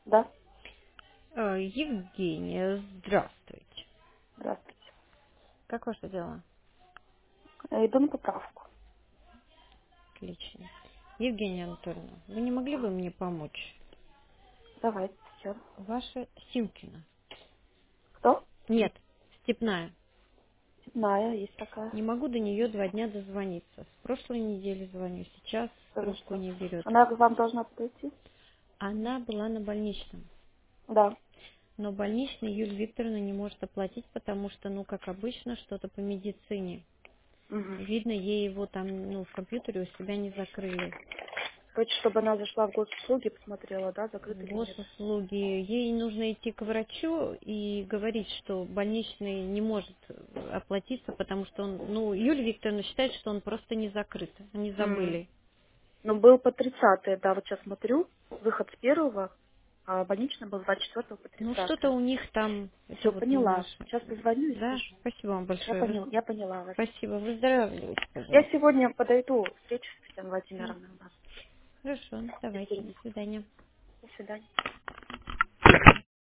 Да, Евгения, здравствуйте. здравствуйте. Как ваше дело? Иду на поправку. Отлично. Евгения Анатольевна, вы не могли бы мне помочь? Давайте сейчас. Ваша Силкина. Кто? Нет, Степная. Знаю, есть такая. Не могу до нее 2 дня дозвониться. С прошлой недели звоню, сейчас Что за трубку что? не берет. Она к вам должна подойти? Она была на больничном. Да. Но больничный Юлия Викторовна не может оплатить, потому что, ну, как обычно, что-то по медицине. Угу. Видно, ей его там, ну, в компьютере у себя не закрыли. Хочешь, чтобы она зашла в госуслуги, посмотрела, да, закрыт или нет? Госуслуги. Ей нужно идти к врачу и говорить, что больничный не может оплатиться, потому что он, ну, Юлия Викторовна считает, что он просто не закрыт, они М. забыли. Ну, был по 30, да, вот сейчас смотрю, выход с первого, а больничный был с 24 по Ну, 30. что-то у них там, это Все, вот не поняла. наше. Сейчас позвоню и Да, скажу. спасибо вам Я большое. поняла, я поняла вас. Спасибо, выздоравливайте, Я пожалуйста. сегодня подойду, встречу с Татьяной Да. Владимировной у нас. Хорошо, давайте, до Спасибо. свидания. До свидания.